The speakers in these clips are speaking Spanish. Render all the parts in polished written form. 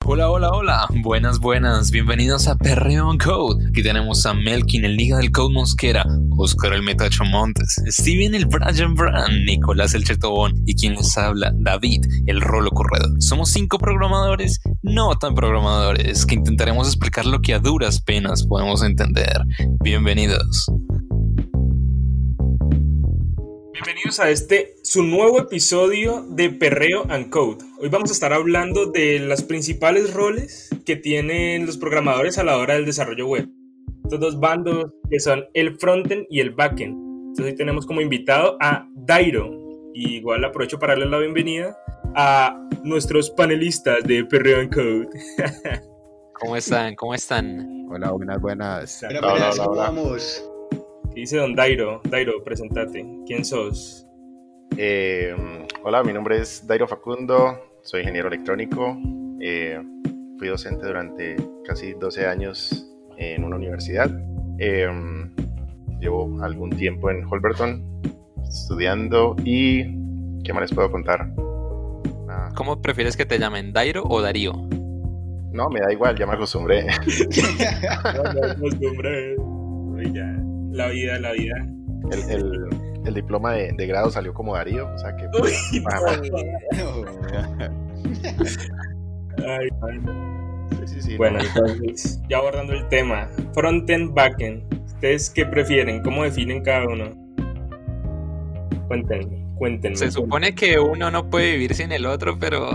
Hola, hola, hola. Buenas, buenas. Bienvenidos a Perreo en Code. Aquí tenemos a Melkin, el Liga del Code Mosquera, Oscar el Metacho Montes, Steven el Brian Brand, Nicolás el Chetobón y quien les habla, David el Rolo Corredor. Somos 5 programadores, no tan programadores, que intentaremos explicar lo que a duras penas podemos entender. Bienvenidos. Bienvenidos a su nuevo episodio de Perreo and Code. Hoy vamos a estar hablando de los principales roles que tienen los programadores a la hora del desarrollo web. Estos dos bandos que son el frontend y el backend. Entonces hoy tenemos como invitado a Dairo. Y igual aprovecho para darle la bienvenida a nuestros panelistas de Perreo and Code. ¿Cómo están? ¿Cómo están? Hola, buenas. Hola, ¿cómo vamos? ¿Qué dice don Dairo? Dairo, presentate. ¿Quién sos? Hola, mi nombre es Dairo Facundo, soy ingeniero electrónico. Fui docente durante casi 12 años en una universidad. Llevo algún tiempo en Holberton estudiando y ¿qué más les puedo contar? ¿Cómo prefieres que te llamen, Dairo o Darío? No, me da igual, ya me acostumbré. Ya. La vida. El diploma de grado salió como Darío, o sea que... Sí. Bueno, entonces, ya abordando el tema, frontend, backend, ¿ustedes qué prefieren? ¿Cómo definen cada uno? Cuéntenme. Se supone que uno no puede vivir sin el otro, pero...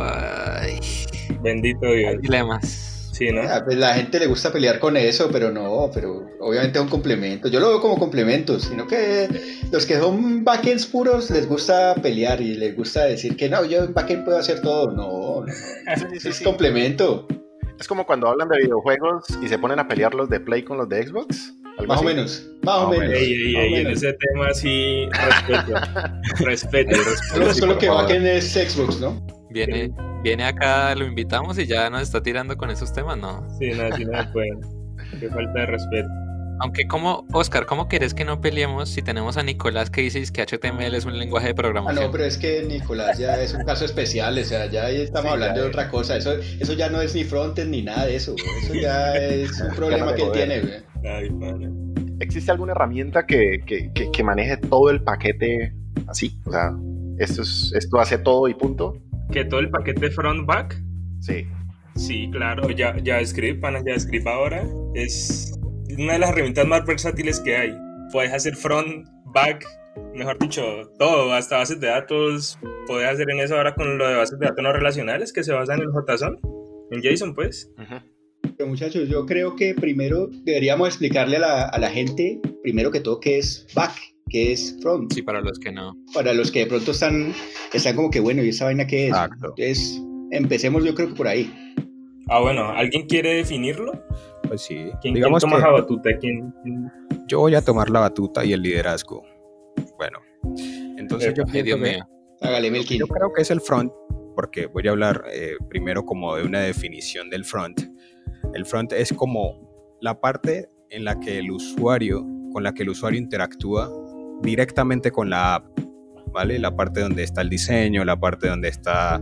Bendito Dios. Hay dilemas. Sí, ¿no? Pues la gente le gusta pelear con eso, pero obviamente es un complemento. Yo lo veo como complemento, sino que los que son backends puros les gusta pelear y les gusta decir que no, yo en backend puedo hacer todo. No. Es complemento. Es como cuando hablan de videojuegos y se ponen a pelear los de Play con los de Xbox. Más o menos. Ey, en ese tema sí, respeto. Solo que backend es Xbox, ¿no? Viene acá, lo invitamos y ya nos está tirando con esos temas, ¿no? Sí, no puede. Qué falta de respeto. Aunque, Oscar, ¿cómo querés que no peleemos si tenemos a Nicolás que dice que HTML es un lenguaje de programación? No, pero es que Nicolás ya es un caso especial, o sea, ya estamos hablando de otra cosa. Eso ya no es ni frontend ni nada de eso, güey. Eso ya es un problema que él tiene, güey. Ay, pana. ¿Existe alguna herramienta que maneje todo el paquete así? O sea, esto hace todo y punto. ¿Que todo el paquete front-back? Sí. Sí, claro. JavaScript ahora es una de las herramientas más versátiles que hay. Puedes hacer front, back, mejor dicho, todo, hasta bases de datos. Puedes hacer en eso ahora con lo de bases de datos no relacionales que se basan en JSON, en JSON, pues. Pero muchachos, yo creo que primero deberíamos explicarle a la gente, primero que todo, qué es back, qué es front. Sí, para los que no. Para los que de pronto están como que, bueno, ¿y esa vaina qué es? Exacto. Entonces, empecemos yo creo que por ahí. Bueno, ¿alguien quiere definirlo? Pues sí. ¿Quién toma la batuta? Yo voy a tomar la batuta y el liderazgo. Bueno, entonces Dios mío. Hágale, Melkin. Yo creo que es el front, porque voy a hablar primero como de una definición del front. El front es como la parte en la que con la que el usuario interactúa directamente con la app, ¿vale? La parte donde está el diseño, la parte donde está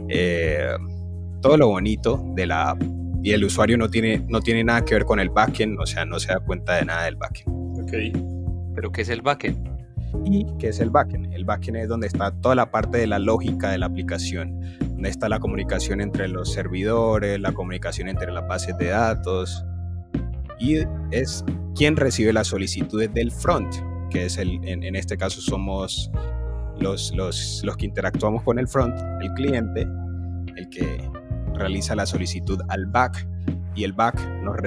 todo lo bonito de la app. Y el usuario no tiene nada que ver con el backend, o sea, no se da cuenta de nada del backend. Ok. ¿Pero qué es el backend? ¿Y qué es el backend? El backend es donde está toda la parte de la lógica de la aplicación, donde está la comunicación entre los servidores, la comunicación entre las bases de datos, y es quien recibe las solicitudes del front, que es en este caso somos los que interactuamos con el front, el cliente, el que realiza la solicitud al back, y el back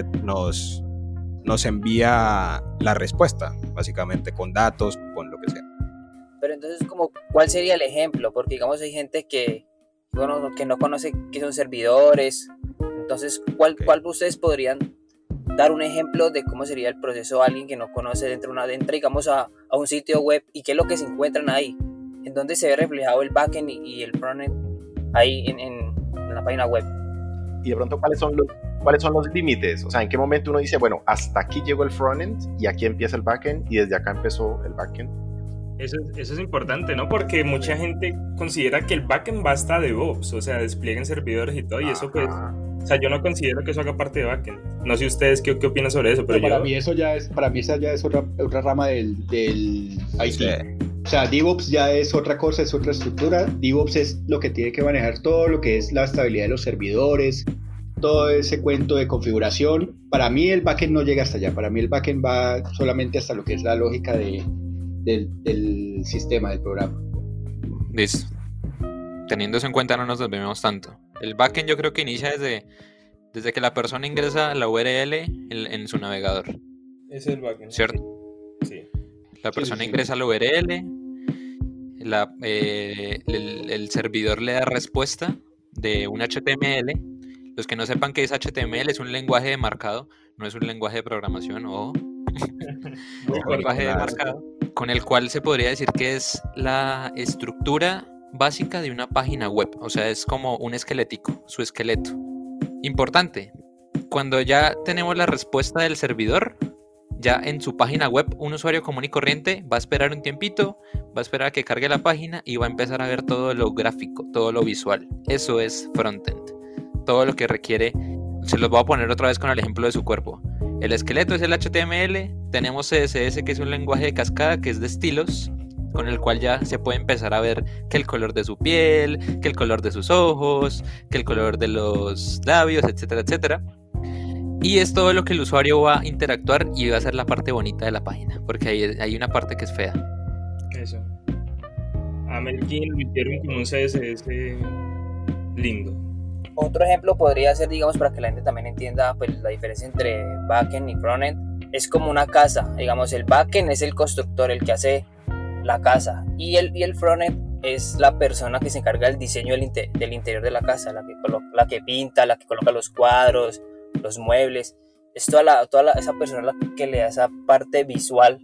nos envía la respuesta, básicamente con datos, con lo que sea. Pero entonces, ¿cuál sería el ejemplo? Porque digamos hay gente que no conoce qué son servidores. Entonces, ¿cuál ustedes podrían dar un ejemplo de cómo sería el proceso a alguien que no conoce entra digamos a un sitio web y qué es lo que se encuentran ahí? ¿En dónde se ve reflejado el backend y el frontend ahí en la página web? Y de pronto, ¿cuáles son los límites? O sea, ¿en qué momento uno dice, bueno, hasta aquí llegó el frontend y aquí empieza el backend y desde acá empezó el backend? Eso es importante, ¿no? Porque mucha gente considera que el backend va hasta DevOps, o sea, desplieguen servidores y todo, y eso pues O sea, yo no considero que eso haga parte de backend. No sé ustedes qué opinan sobre eso, pero para mí esa ya es otra rama del IT. Sí. O sea, DevOps ya es otra cosa, es otra estructura. DevOps es lo que tiene que manejar todo lo que es la estabilidad de los servidores, todo ese cuento de configuración. Para mí el backend no llega hasta allá. Para mí el backend va solamente hasta lo que es la lógica del sistema, del programa. Listo. Teniendo eso en cuenta no nos desviemos tanto. El backend yo creo que inicia desde que la persona ingresa la URL en su navegador. Ese es el backend. ¿Cierto? Sí. La persona sí. ingresa a la URL, el servidor le da respuesta de un HTML. Los que no sepan qué es HTML, es un lenguaje de marcado, no es un lenguaje de programación, un lenguaje de marcado, con el cual se podría decir que es la estructura básica de una página web, o sea, es como un esquelético, su esqueleto. Importante, cuando ya tenemos la respuesta del servidor, ya en su página web, un usuario común y corriente va a esperar un tiempito, va a esperar a que cargue la página y va a empezar a ver todo lo gráfico, todo lo visual. Eso es frontend. Todo lo que requiere, se los voy a poner otra vez con el ejemplo de su cuerpo. El esqueleto es el HTML, tenemos CSS que es un lenguaje de cascada que es de estilos, con el cual ya se puede empezar a ver que el color de su piel, que el color de sus ojos, que el color de los labios, etcétera, etcétera. Y es todo lo que el usuario va a interactuar y va a ser la parte bonita de la página, porque hay una parte que es fea. Eso. A Melkin lo hicieron con un CSS lindo. Otro ejemplo podría ser, digamos, para que la gente también entienda pues, la diferencia entre backend y frontend. Es como una casa, digamos, el backend es el constructor, el que hace la casa, y el frontend es la persona que se encarga del diseño del interior de la casa, la que pinta, la que coloca los cuadros, los muebles. Es toda esa persona la que le da esa parte visual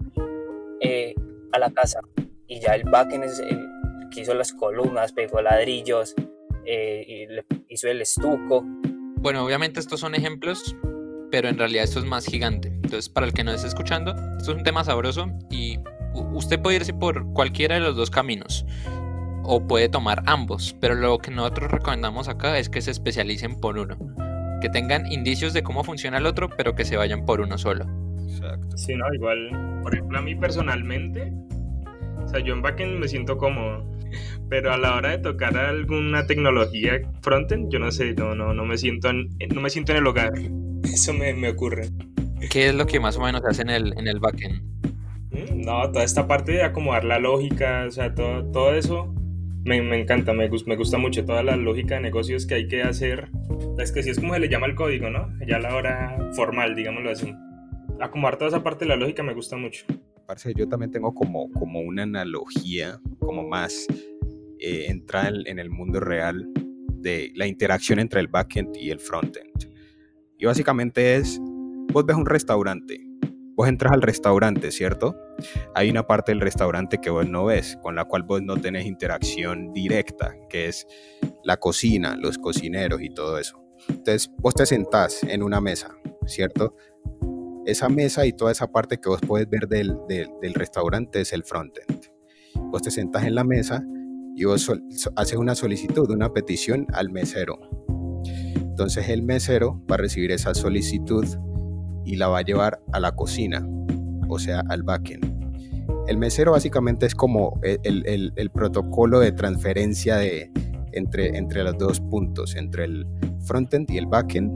a la casa. Y ya el backend es el que hizo las columnas, pegó ladrillos, y hizo el estuco. Bueno, obviamente estos son ejemplos, pero en realidad esto es más gigante. Entonces, para el que nos esté escuchando, esto es un tema sabroso y usted puede irse por cualquiera de los dos caminos o puede tomar ambos, pero lo que nosotros recomendamos acá es que se especialicen por uno, que tengan indicios de cómo funciona el otro, pero que se vayan por uno solo. Exacto. Sí, no, igual, por ejemplo, a mí personalmente, o sea, yo en backend me siento cómodo, pero a la hora de tocar alguna tecnología frontend, yo no sé, no me siento en el hogar. Eso me ocurre. ¿Qué es lo que más o menos se hace en el backend? No, toda esta parte de acomodar la lógica, o sea, todo eso me encanta, me gusta mucho toda la lógica de negocios que hay que hacer. Es que sí es como se le llama el código, ¿no? Ya a la hora formal, digámoslo así. Acomodar toda esa parte de la lógica me gusta mucho. Parce, yo también tengo como una analogía, como más entrada en el mundo real de la interacción entre el backend y el frontend. Y básicamente es, vos ves un restaurante, vos entras al restaurante, ¿cierto? Hay una parte del restaurante que vos no ves, con la cual vos no tenés interacción directa, que es la cocina, los cocineros y todo eso. Entonces, vos te sentás en una mesa, ¿cierto? Esa mesa y toda esa parte que vos podés ver del restaurante es el frontend. Vos te sentás en la mesa y vos haces una solicitud, una petición al mesero. Entonces el mesero va a recibir esa solicitud y la va a llevar a la cocina, o sea, al backend. El mesero básicamente es como el protocolo de transferencia entre los dos puntos, entre el frontend y el backend.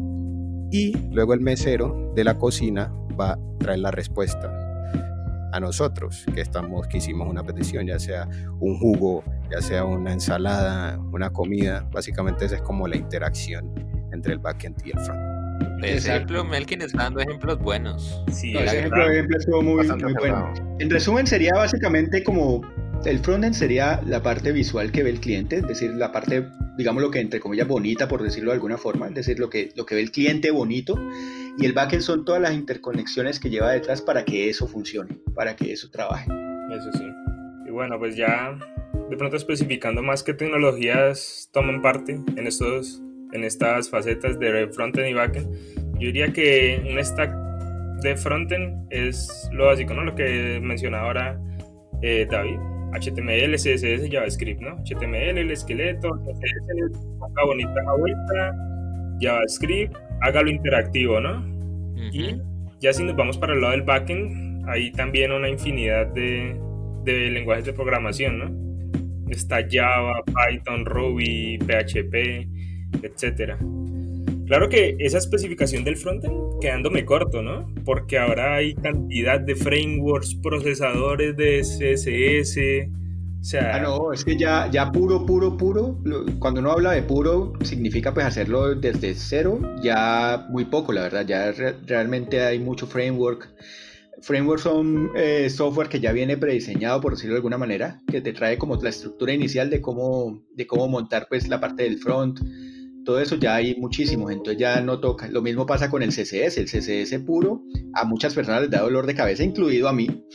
Y luego el mesero de la cocina va a traer la respuesta a nosotros, que hicimos una petición, ya sea un jugo, ya sea una ensalada, una comida. Básicamente esa es como la interacción entre el backend y el front. De ejemplo, Melkin está dando ejemplos buenos. Sí, No, ese ejemplo estuvo muy bueno. En resumen, sería básicamente como el frontend sería la parte visual que ve el cliente, es decir, la parte, digamos, lo que entre comillas bonita, por decirlo de alguna forma, es decir, lo que ve el cliente bonito, y el backend son todas las interconexiones que lleva detrás para que eso funcione, para que eso trabaje. Eso sí. Y bueno, pues ya de pronto especificando más qué tecnologías toman parte en estas facetas de frontend y backend, yo diría que un stack de frontend es lo básico, ¿no? Lo que mencionaba ahora David. HTML, CSS, JavaScript, ¿no? HTML, el esqueleto, CSS, una bonita vuelta, JavaScript, hágalo interactivo, ¿no? Y ya si nos vamos para el lado del backend, hay también una infinidad de lenguajes de programación, ¿no? Está Java, Python, Ruby, PHP, etcétera. Claro que esa especificación del frontend quedándome corto, ¿no? Porque ahora hay cantidad de frameworks, procesadores de CSS, o sea... no, es que ya puro, cuando uno habla de puro, significa pues hacerlo desde cero, ya muy poco, la verdad, ya realmente hay mucho framework. Frameworks son software que ya viene prediseñado, por decirlo de alguna manera, que te trae como la estructura inicial de cómo montar pues la parte del front. Todo eso ya hay muchísimos, entonces ya no toca. Lo mismo pasa con el CSS puro, a muchas personas les da dolor de cabeza, incluido a mí,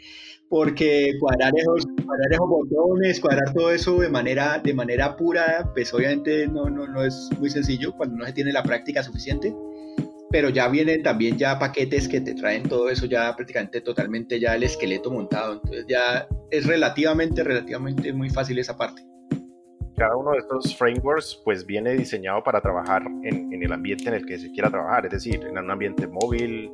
porque cuadrar esos botones, cuadrar todo eso de manera pura, pues obviamente no es muy sencillo cuando no se tiene la práctica suficiente, pero ya vienen también ya paquetes que te traen todo eso ya prácticamente totalmente ya el esqueleto montado, entonces ya es relativamente muy fácil esa parte. Cada uno de estos frameworks pues viene diseñado para trabajar en el ambiente en el que se quiera trabajar, es decir, en un ambiente móvil,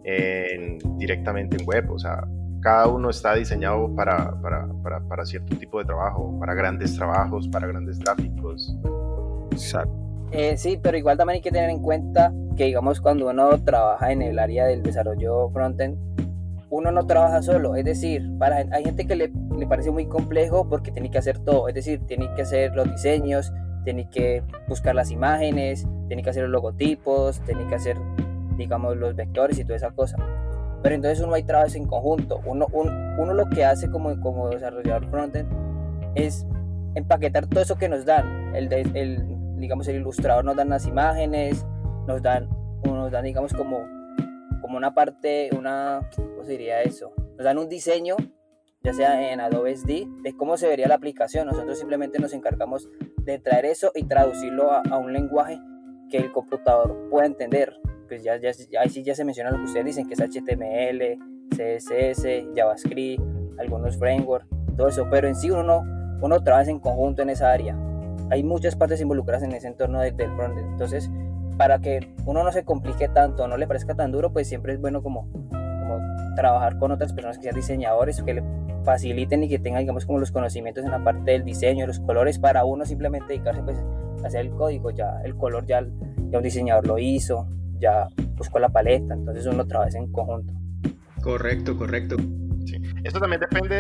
directamente en web, o sea, cada uno está diseñado para cierto tipo de trabajo, para grandes trabajos, para grandes tráficos. Exacto. Sí, pero igual también hay que tener en cuenta que, digamos, cuando uno trabaja en el área del desarrollo frontend, uno no trabaja solo, es decir, hay gente que le parece muy complejo porque tiene que hacer todo, es decir, tiene que hacer los diseños, tiene que buscar las imágenes, tiene que hacer los logotipos, tiene que hacer, digamos, los vectores y toda esa cosa. Pero entonces uno hay trabajos en conjunto, uno lo que hace como desarrollador frontend es empaquetar todo eso que nos dan, digamos, el ilustrador nos dan las imágenes, nos dan digamos como una parte, ¿cómo se diría eso? Nos dan un diseño, ya sea en Adobe SD, de cómo se vería la aplicación. Nosotros simplemente nos encargamos de traer eso y traducirlo a un lenguaje que el computador pueda entender. Pues ahí sí ya se menciona lo que ustedes dicen, que es HTML, CSS, JavaScript, algunos frameworks, todo eso, pero en sí uno trabaja en conjunto en esa área. Hay muchas partes involucradas en ese entorno del frontend, entonces para que uno no se complique tanto, no le parezca tan duro, pues siempre es bueno como trabajar con otras personas que sean diseñadores, que le faciliten y que tengan, digamos, como los conocimientos en la parte del diseño, los colores, para uno simplemente dedicarse pues a hacer el código, ya el color ya un diseñador lo hizo, ya buscó la paleta, entonces uno trabaja en conjunto. Correcto. Sí. Esto también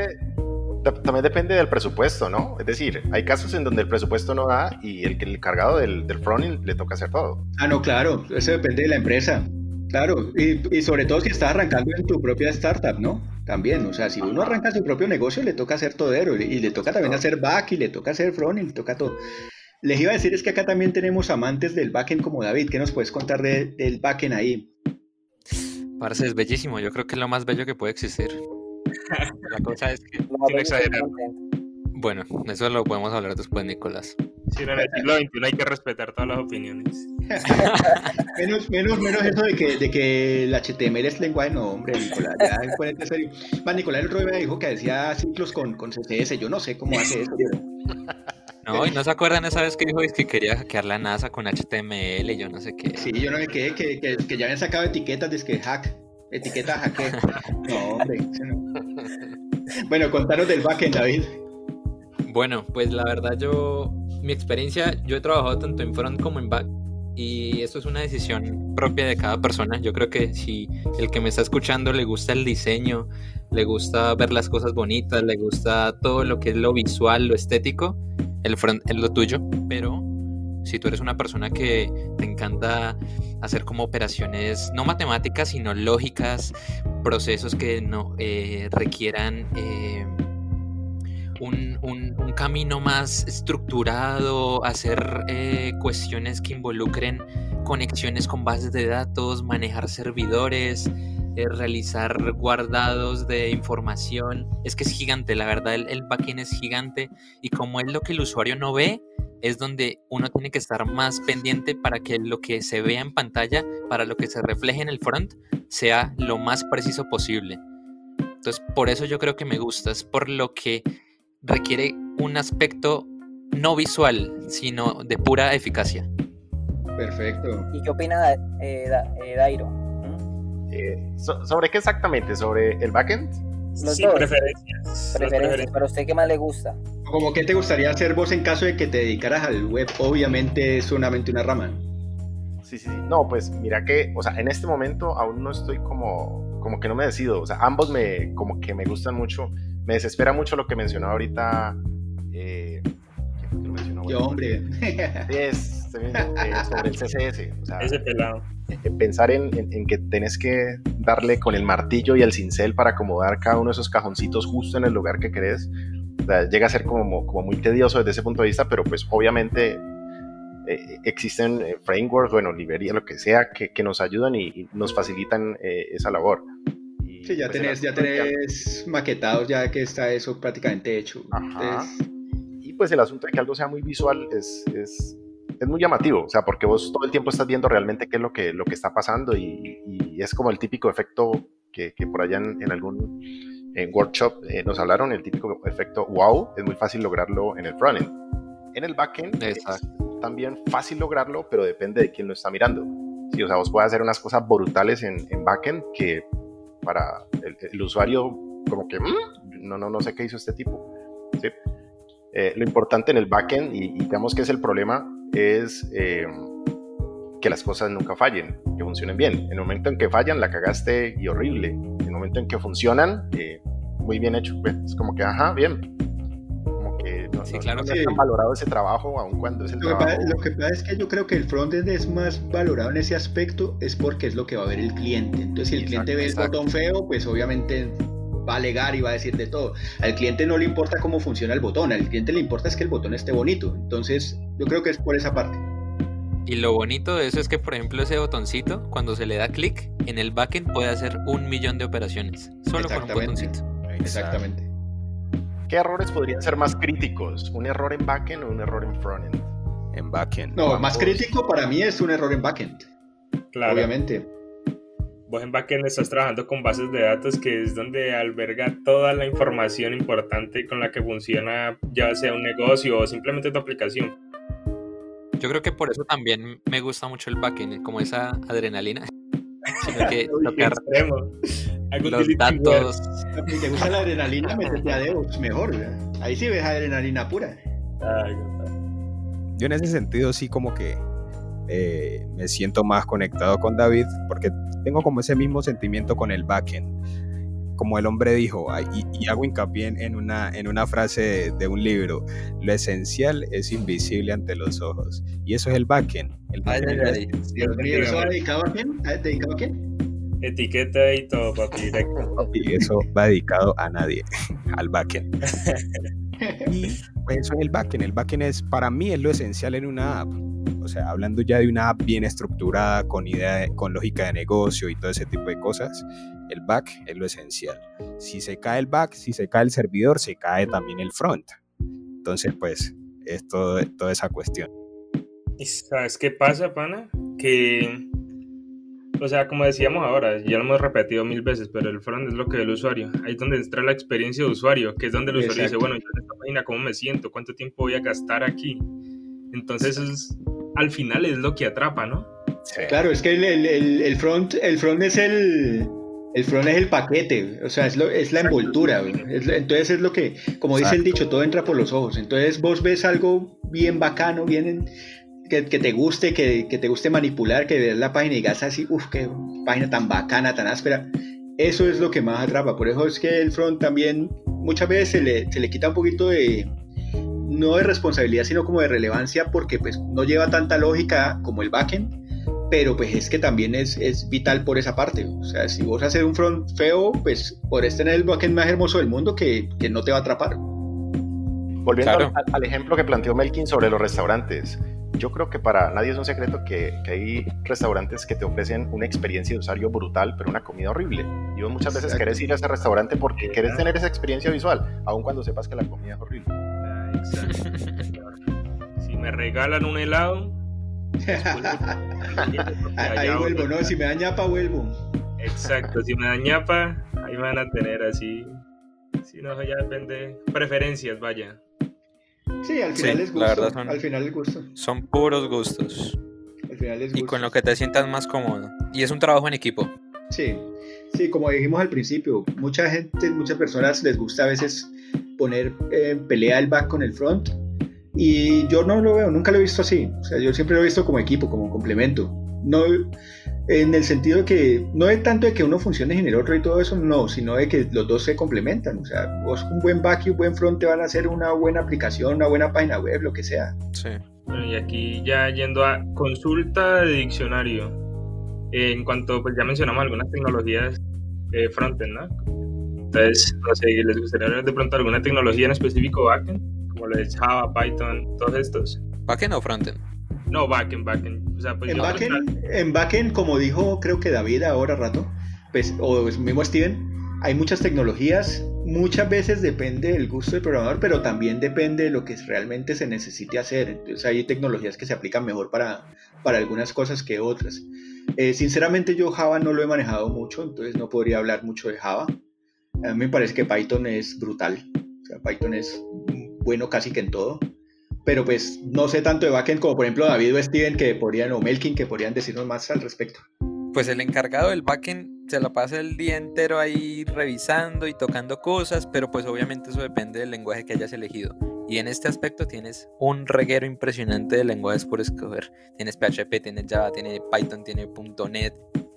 depende del presupuesto, ¿no? Es decir, hay casos en donde el presupuesto no da y el encargado del frontend le toca hacer todo. No, claro, eso depende de la empresa. Claro, y sobre todo si estás arrancando en tu propia startup, ¿no? También, o sea, si uno arranca su propio negocio, le toca hacer todero, y le toca también hacer back, y le toca hacer front, y le toca todo. Les iba a decir, es que acá también tenemos amantes del backend como David. ¿Qué nos puedes contar del backend ahí? Parce, es bellísimo, yo creo que es lo más bello que puede existir. La cosa es que... Sin exagerar. Bueno, eso lo podemos hablar después, Nicolás. Sí, en el siglo XXI hay que respetar todas las opiniones. menos eso de que el HTML es lenguaje, no, hombre, Nicolás, ya ponete serio. Más, Nicolás el otro día me dijo que decía ciclos con CSS, yo no sé cómo hace eso, pero... No, y no se acuerdan esa vez que dijo que quería hackear la NASA con HTML y yo no sé qué. Sí, yo no sé qué, que ya habían sacado etiquetas de que etiqueta hackeo. No, hombre, no. Bueno, contanos del backend, David. Bueno, pues la verdad mi experiencia, yo he trabajado tanto en front como en back y esto es una decisión propia de cada persona. Yo creo que si el que me está escuchando le gusta el diseño, le gusta ver las cosas bonitas, le gusta todo lo que es lo visual, lo estético, el front es lo tuyo, pero si tú eres una persona que te encanta hacer como operaciones no matemáticas sino lógicas, procesos que no requieran un camino más estructurado, hacer cuestiones que involucren conexiones con bases de datos, manejar servidores, realizar guardados de información. Es que es gigante, la verdad el backend es gigante y como es lo que el usuario no ve, es donde uno tiene que estar más pendiente para que lo que se vea en pantalla, para lo que se refleje en el front, sea lo más preciso posible. Entonces por eso yo creo que me gusta, es por lo que requiere un aspecto no visual, sino de pura eficacia. Perfecto. ¿Y qué opina Dairo? ¿Sobre qué exactamente? ¿Sobre el backend? Los Sí, dos. preferencias. Preferencias. ¿Para usted qué más le gusta? ¿Cómo qué te gustaría hacer vos en caso de que te dedicaras al web? Obviamente es solamente una rama. Sí. No, pues mira que, o sea, en este momento aún no estoy como que no me decido. O sea, ambos como que me gustan mucho. Me desespera mucho lo que mencionó ahorita. ¿Quién fue que lo mencionó? Yo, hombre. Sobre el CSS. O sea, Ese pelado. pensar en que tenés que darle con el martillo y el cincel para acomodar cada uno de esos cajoncitos justo en el lugar que querés, o sea, llega a ser como muy tedioso desde ese punto de vista, pero pues obviamente existen frameworks, bueno, librerías, lo que sea, que nos ayudan y nos facilitan esa labor. Y, Sí, ya pues, tenés maquetados, ya que está eso prácticamente hecho. Ajá. Entonces, Y pues el asunto de que algo sea muy visual es muy llamativo, o sea, porque vos todo el tiempo estás viendo realmente qué es lo que está pasando y es como el típico efecto que por allá en algún workshop nos hablaron, el típico efecto wow, es muy fácil lograrlo en el frontend. En el backend es también fácil lograrlo, pero depende de quién lo está mirando. Sí, o sea, vos puedes hacer unas cosas brutales en backend que para el usuario como que no sé qué hizo este tipo. ¿Sí? Lo importante en el backend, y digamos que es el problema, es que las cosas nunca fallen, que funcionen bien. En el momento en que fallan, la cagaste y horrible. En el momento en que funcionan, muy bien hecho. Pues, es como que, ajá, bien. Como que no es tan valorado ese trabajo, aun cuando es el trabajo. Lo que pasa es que yo creo que el frontend es más valorado en ese aspecto, es porque es lo que va a ver el cliente. Entonces, si el cliente ve el botón feo, pues obviamente va a alegar y va a decir de todo. Al cliente no le importa cómo funciona el botón, al cliente le importa es que el botón esté bonito. Entonces, yo creo que es por esa parte. Y lo bonito de eso es que, por ejemplo, ese botoncito, cuando se le da clic, en el backend puede hacer 1.000.000 de operaciones, solo con un botoncito. Exactamente. ¿Qué errores podrían ser más críticos? ¿Un error en backend o un error en frontend? En backend. No, más crítico para mí es un error en backend. Claro. Obviamente. Vos en backend estás trabajando con bases de datos, que es donde alberga toda la información importante con la que funciona, ya sea un negocio o simplemente tu aplicación. Yo creo que por eso también me gusta mucho el backend, como esa adrenalina. Sino que tocar los datos. Si te gusta la adrenalina, métete a DevOps mejor. Ahí sí ves adrenalina pura. Yo en ese sentido sí como que me siento más conectado con David, porque tengo como ese mismo sentimiento con el backend. Como el hombre dijo, y hago hincapié en una frase de un libro: lo esencial es invisible ante los ojos. Y eso es el backend. Dios mío, ¿eso va dedicado a quién? ¿Dedicado a quién? Etiqueta y todo, papi, directo. Y eso va dedicado a nadie, al backend. Y pues eso es el backend. El backend para mí es lo esencial en una app. O sea, hablando ya de una app bien estructurada, con lógica de negocio y todo ese tipo de cosas, el back es lo esencial. Si se cae el back, si se cae el servidor, se cae también el front. Entonces, pues, es toda esa cuestión. ¿Y sabes qué pasa, pana? Que, o sea, como decíamos ahora, ya lo hemos repetido 1000 veces, pero el front es lo que ve el usuario. Ahí es donde entra la experiencia de usuario, que es donde el usuario dice, bueno, yo en esta página, ¿cómo me siento? ¿Cuánto tiempo voy a gastar aquí? Entonces, al final es lo que atrapa, ¿no? Sí. Claro, es que el front es el paquete, o sea, es la envoltura. Entonces es lo que, como dice el dicho, todo entra por los ojos. Entonces vos ves algo bien bacano, bien que te guste, que te guste manipular, que ves la página y digas así, qué página tan bacana, tan áspera. Eso es lo que más atrapa. Por eso es que el front también muchas veces se le quita un poquito no de responsabilidad, sino como de relevancia, porque pues no lleva tanta lógica como el backend, pero pues es que también es vital por esa parte. O sea, si vos haces un front feo, pues podés tener el backend más hermoso del mundo que no te va a atrapar. Volviendo al ejemplo que planteó Melkin sobre los restaurantes, yo creo que para nadie es un secreto que hay restaurantes que te ofrecen una experiencia de usuario brutal, pero una comida horrible. Y vos muchas veces querés ir a ese restaurante porque querés tener esa experiencia visual, aun cuando sepas que la comida es horrible. Si me regalan un helado, ahí vuelvo, ¿no? Si me da ñapa, vuelvo. Exacto, si me da ñapa, ahí me van a tener así. Si no, ya depende. Preferencias, vaya. Sí, al final es gusto. La verdad al final es gusto. Son puros gustos. Al final les gusta. Y con lo que te sientas más cómodo. Y es un trabajo en equipo. Sí, sí, como dijimos al principio, muchas personas les gusta a veces poner en pelea el back con el front, y yo no lo veo, nunca lo he visto así. O sea, yo siempre lo he visto como equipo, como complemento. No, en el sentido de que no es tanto de que uno funcione sin el otro y todo eso, no, sino de que los dos se complementan. O sea, vos un buen back y un buen front te van a hacer una buena aplicación, una buena página web, lo que sea. Sí. Bueno, y aquí ya yendo a consulta de diccionario, en cuanto, pues ya mencionamos algunas tecnologías frontend, ¿no? Entonces, no sé, ¿les gustaría ver de pronto alguna tecnología en específico backend? Como lo es Java, Python, todos estos. ¿Backend o frontend? No, backend. O sea, pues En backend, como dijo creo que David ahora rato, pues, o mismo Steven, hay muchas tecnologías, muchas veces depende del gusto del programador, pero también depende de lo que realmente se necesite hacer. Entonces hay tecnologías que se aplican mejor para algunas cosas que otras. Sinceramente yo Java no lo he manejado mucho, entonces no podría hablar mucho de Java. A mí me parece que Python es brutal, o sea, Python es bueno casi que en todo. Pero pues no sé tanto de backend como por ejemplo David o Steven o Melkin que podrían decirnos más al respecto. Pues el encargado del backend se la pasa el día entero ahí revisando y tocando cosas, pero pues obviamente eso depende del lenguaje que hayas elegido. Y en este aspecto tienes un reguero impresionante de lenguajes por escoger. Tienes PHP, tienes Java, tienes Python, tienes .NET,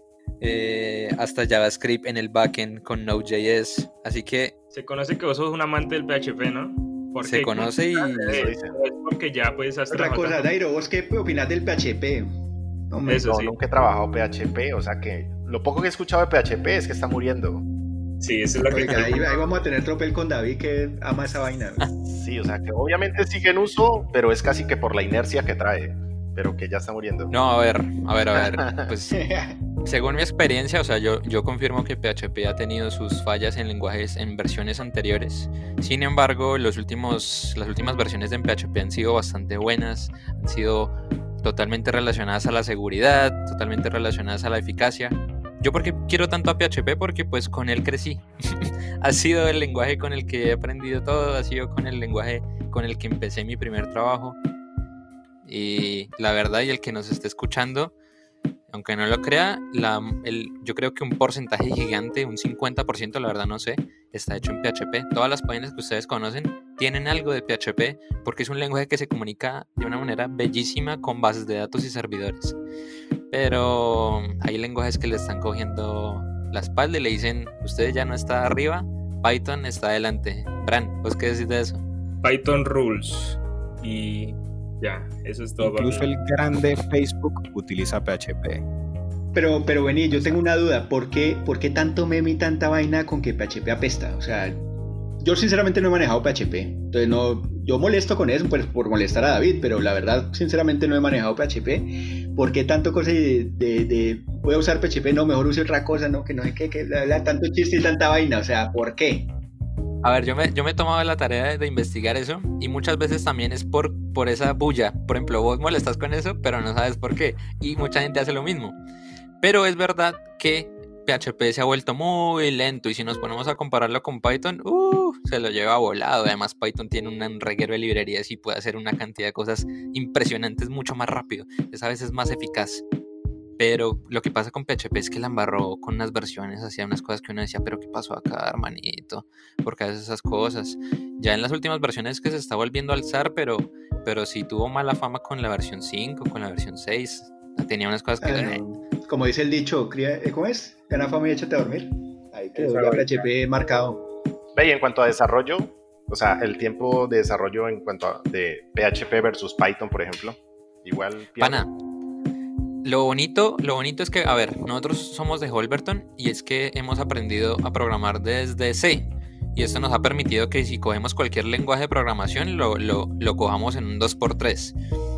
hasta JavaScript en el backend con Node.js. Así que se conoce que vos sos un amante del PHP, ¿no? Se conoce y... Es porque ya pues has Otra cosa, Dairo, ¿vos qué opinas del PHP? No, sí. Nunca he trabajado PHP, o sea que lo poco que he escuchado de PHP es que está muriendo. Sí, eso es lo que... Ahí vamos a tener tropel con David que ama esa vaina. Sí, o sea que obviamente sigue en uso, pero es casi que por la inercia que trae, pero que ya está muriendo. No, a ver, pues... Según mi experiencia, o sea, yo confirmo que PHP ha tenido sus fallas en lenguajes en versiones anteriores. Sin embargo, las últimas versiones de PHP han sido bastante buenas, han sido totalmente relacionadas a la seguridad, totalmente relacionadas a la eficacia. Yo porque quiero tanto a PHP porque pues con él crecí. Ha sido el lenguaje con el que he aprendido todo, ha sido con el lenguaje con el que empecé mi primer trabajo. Y la verdad, y el que nos esté escuchando, aunque no lo crea, yo creo que un porcentaje gigante, un 50%, la verdad no sé, está hecho en PHP. Todas las páginas que ustedes conocen tienen algo de PHP porque es un lenguaje que se comunica de una manera bellísima con bases de datos y servidores. Pero hay lenguajes que le están cogiendo la espalda y le dicen, usted ya no está arriba, Python está adelante. Bran, ¿vos qué decís de eso? Python rules y... ya, eso es todo. Incluso el grande Facebook utiliza PHP. Pero vení, yo tengo una duda. ¿Por qué tanto meme y tanta vaina con que PHP apesta? O sea, yo sinceramente no he manejado PHP. Entonces yo molesto con eso por molestar a David, pero la verdad, sinceramente no he manejado PHP. ¿Por qué tanto cosa de voy a usar PHP? No, mejor use otra cosa, ¿no? Que no sé qué, tanto chiste y tanta vaina. O sea, ¿por qué? A ver, yo me he tomado la tarea de investigar eso y muchas veces también es por esa bulla. Por ejemplo, vos molestas con eso, pero no sabes por qué. Y mucha gente hace lo mismo. Pero es verdad que PHP se ha vuelto muy lento y si nos ponemos a compararlo con Python, se lo lleva volado. Además, Python tiene un reguero de librerías y puede hacer una cantidad de cosas impresionantes mucho más rápido. Es a veces más eficaz. Pero lo que pasa con PHP es que la embarró con unas versiones, hacía unas cosas que uno decía, pero ¿qué pasó acá, hermanito? ¿Por qué haces esas cosas? Ya en las últimas versiones que se está volviendo a alzar, pero sí tuvo mala fama con la versión 5, con la versión 6. Tenía unas cosas que... como dice el dicho, ¿cómo es? Gana fama y échate a dormir. Ahí quedó ya PHP marcado. Ve, y en cuanto a desarrollo, o sea, el tiempo de desarrollo en cuanto a de PHP versus Python, por ejemplo, igual... Pana. Lo bonito es que, a ver, nosotros somos de Holberton y es que hemos aprendido a programar desde C. Y esto nos ha permitido que si cogemos cualquier lenguaje de programación lo cojamos en un 2x3.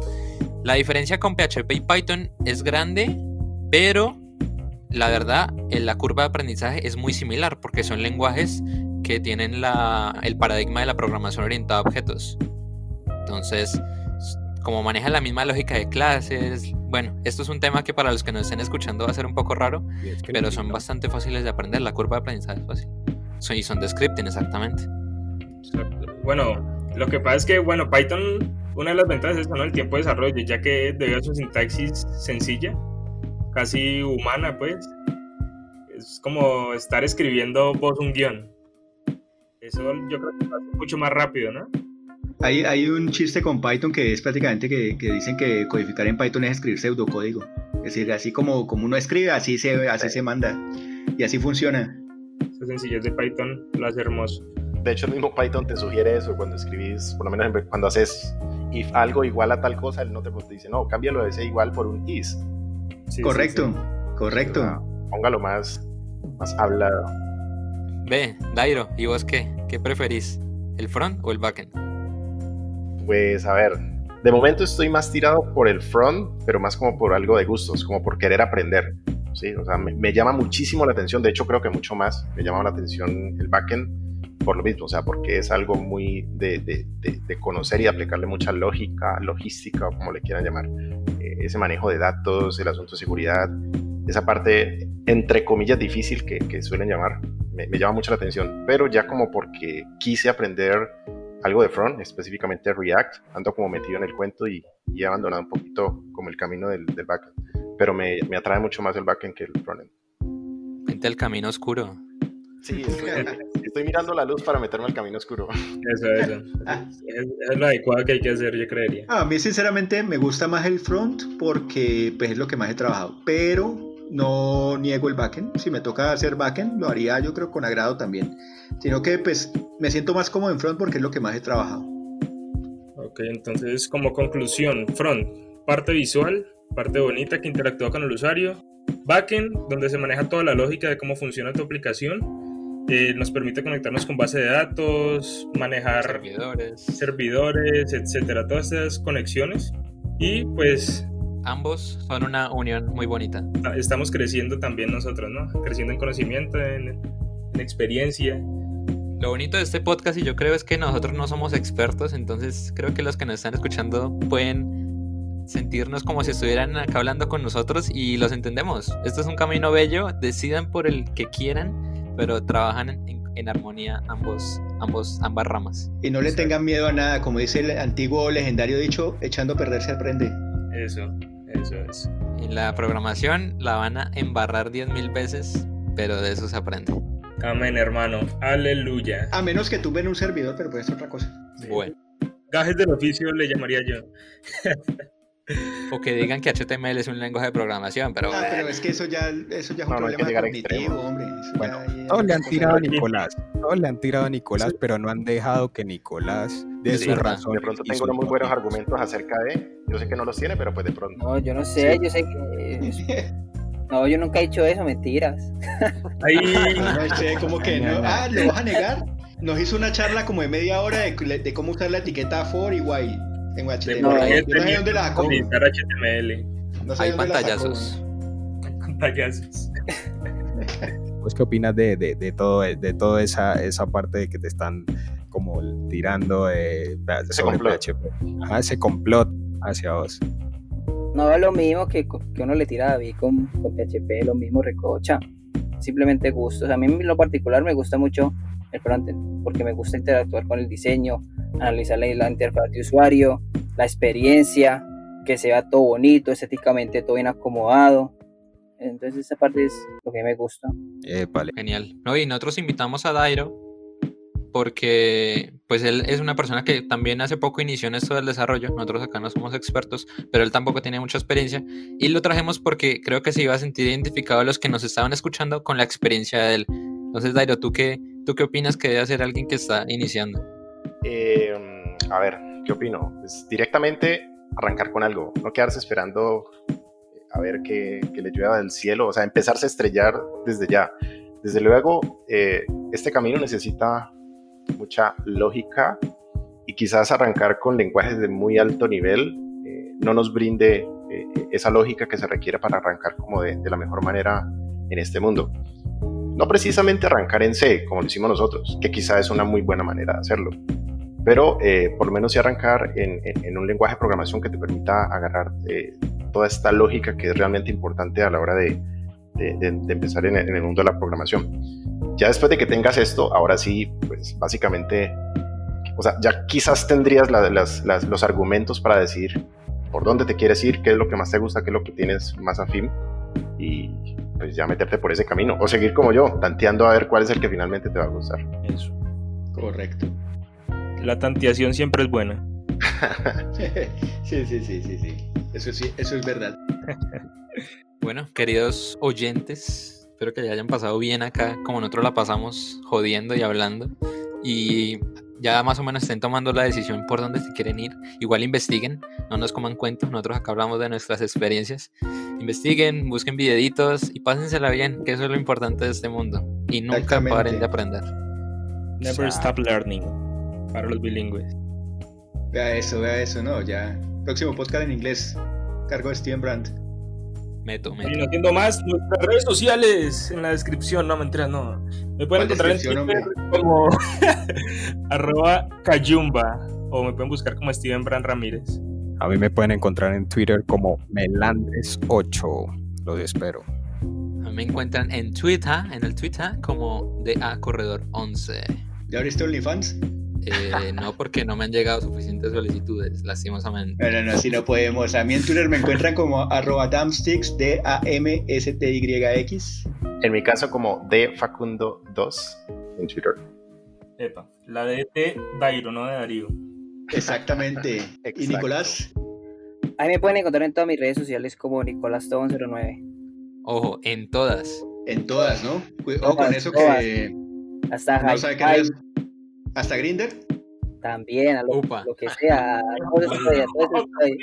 La diferencia con PHP y Python es grande, pero la verdad, la curva de aprendizaje es muy similar porque son lenguajes que tienen el paradigma de la programación orientada a objetos. Entonces, como manejan la misma lógica de clases, bueno, esto es un tema que para los que nos estén escuchando va a ser un poco raro, pero son bastante fáciles de aprender. La curva de aprendizaje es fácil. Y son de scripting, exactamente. Bueno, lo que pasa es que, bueno, Python, una de las ventajas es, ¿no?, el tiempo de desarrollo, ya que debido a su sintaxis sencilla, casi humana, pues, es como estar escribiendo vos un guión. Eso yo creo que lo hace mucho más rápido, ¿no? Hay un chiste con Python que es prácticamente que dicen que codificar en Python es escribir pseudocódigo. Es decir, así como uno escribe, así se manda. Y así funciona. Esa sencillez de Python lo hace hermoso. De hecho, el mismo Python te sugiere eso cuando escribís, por lo menos cuando haces if algo igual a tal cosa, él no te dice, no, cámbialo de ese igual por un is. Sí, correcto, sí. correcto. O sea, póngalo más hablado. Ve, Dairo, ¿y vos qué? ¿Qué preferís? ¿El front o el backend? Pues a ver, de momento estoy más tirado por el front, pero más como por algo de gustos, como por querer aprender. Sí, o sea, me llama muchísimo la atención, de hecho creo que mucho más me llama la atención el backend por lo mismo, o sea, porque es algo muy de conocer y aplicarle mucha logística o como le quieran llamar, ese manejo de datos, el asunto de seguridad, esa parte entre comillas difícil que suelen llamar, me llama mucho la atención, pero ya como porque quise aprender algo de front, específicamente React, ando como metido en el cuento y he abandonado un poquito como el camino del backend, pero me atrae mucho más el backend que el frontend. Vente al camino oscuro. Sí, estoy mirando la luz para meterme al camino oscuro. Eso. Es lo adecuado que hay que hacer, yo creería. A mí sinceramente me gusta más el front porque pues, es lo que más he trabajado, pero no niego el backend. Si me toca hacer backend, lo haría yo creo con agrado también. Sino que pues me siento más cómodo en front porque es lo que más he trabajado. Ok, entonces como conclusión, front, parte visual, parte bonita que interactúa con el usuario. Backend, donde se maneja toda la lógica de cómo funciona tu aplicación. Nos permite conectarnos con base de datos, manejar servidores, etcétera, todas esas conexiones. Y pues ambos son una unión muy bonita. Estamos creciendo también nosotros, ¿no? Creciendo en conocimiento, en experiencia. Lo bonito de este podcast, y yo creo, es que nosotros no somos expertos, entonces creo que los que nos están escuchando pueden sentirnos como si estuvieran acá hablando con nosotros y los entendemos. Esto es un camino bello, decidan por el que quieran, pero trabajan en armonía ambas ramas. Y no le tengan miedo a nada, como dice el antiguo legendario dicho, echando a perder se aprende. Eso. En la programación la van a embarrar 10.000 veces, pero de eso se aprende. Amén, hermano. Aleluya. A menos que tumben un servidor, pero pues es otra cosa. Bueno. Gajes del oficio le llamaría yo. O que digan que HTML es un lenguaje de programación, pero bueno. Pero es que eso ya es un problema cognitivo, hombre. Bueno, todos le han tirado a Nicolás, pero no han dejado que Nicolás dé su razón. De pronto tengo unos muy buenos argumentos acerca de... Yo sé que no los tiene, pero pues de pronto. No, yo no sé, yo sé que... No, yo nunca he dicho eso, mentiras. Ahí... No sé, como que no. ¿Lo vas a negar? Nos hizo una charla como de media hora de cómo usar la etiqueta for y why en HTML. No sé dónde la sacó. HTML. No sé hay dónde pantallazos. Pantallazos. ¿Pues qué opinas de toda esa parte de que te están como tirando sobre PHP? Ajá, ese complot hacia vos. No es lo mismo que uno le tira a David con PHP, lo mismo recocha. Simplemente gustos. A mí en lo particular me gusta mucho el frontend, porque me gusta interactuar con el diseño, analizar la interfaz de usuario, la experiencia, que se vea todo bonito, estéticamente todo bien acomodado. Entonces esa parte es lo que me gusta. Vale. Genial. No, y nosotros invitamos a Dairo porque pues él es una persona que también hace poco inició en esto del desarrollo. Nosotros acá no somos expertos, pero él tampoco tiene mucha experiencia, y lo trajimos porque creo que se iba a sentir identificado los que nos estaban escuchando con la experiencia de él. Entonces, Dairo, ¿tú qué opinas que debe hacer alguien que está iniciando? A ver, ¿qué opino? Pues directamente arrancar con algo, no quedarse esperando a ver que le llueva del cielo, o sea, empezarse a estrellar desde ya. Desde luego, este camino necesita mucha lógica, y quizás arrancar con lenguajes de muy alto nivel no nos brinde esa lógica que se requiere para arrancar como de la mejor manera en este mundo. No precisamente arrancar en C, como lo hicimos nosotros, que quizás es una muy buena manera de hacerlo, pero por lo menos sí arrancar en un lenguaje de programación que te permita agarrar toda esta lógica que es realmente importante a la hora de empezar en el mundo de la programación. Ya después de que tengas esto, ahora sí, pues básicamente o sea, ya quizás tendrías los argumentos para decir por dónde te quieres ir, qué es lo que más te gusta, qué es lo que tienes más afín, y pues ya meterte por ese camino, o seguir como yo, tanteando a ver cuál es el que finalmente te va a gustar. Eso. Correcto. La tanteación siempre es buena. Sí. Eso sí, eso es verdad. Bueno, queridos oyentes, espero que ya hayan pasado bien acá, como nosotros la pasamos jodiendo y hablando, y ya más o menos estén tomando la decisión por dónde se quieren ir. Igual investiguen, no nos coman cuentos, nosotros acá hablamos de nuestras experiencias. Investiguen, busquen videitos y pásensela bien, que eso es lo importante de este mundo. Y nunca Exactamente. paren de aprender. Never stop learning. Para los bilingües. Vea eso, no, ya. Próximo podcast en inglés. Cargo de Steven Brandt. Meto. Y no entiendo más, nuestras redes sociales en la descripción, no, mentiras, no. Me pueden ¿Cuál encontrar en descripción, Twitter como @Cayumba o me pueden buscar como Steven Brand Ramírez. A mí me pueden encontrar en Twitter como Melandres8. Los espero. A mí me encuentran en el Twitter como DACorredor11. ¿Ya abriste OnlyFans? No, porque no me han llegado suficientes solicitudes, lastimosamente. No, así no podemos. A mí en Twitter me encuentran como @Damstyx, DAMSTYX. En mi caso como dfacundo2 en Twitter. Epa, la de Dairo, no de Darío. Exactamente. ¿Y Exacto. Nicolás? Ahí me pueden encontrar en todas mis redes sociales como NicolásTobon09. Ojo, en todas. En todas, ¿no? Ojo con eso Todas. que Hasta no sabe qué Hi-Fi redes. ¿Hasta Grindr? también, a Upa. lo que sea. A todo eso estoy, a todo eso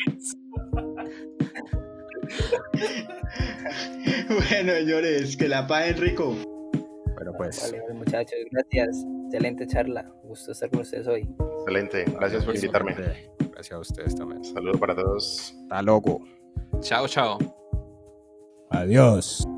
estoy. Bueno, señores, que la paguen rico. Bueno, pues, Vale, muchachos, gracias. Excelente charla. Gusto estar con ustedes hoy. Excelente, gracias por invitarme. gracias a ustedes también. Saludos para todos. Hasta luego. Chao, chao. Adiós.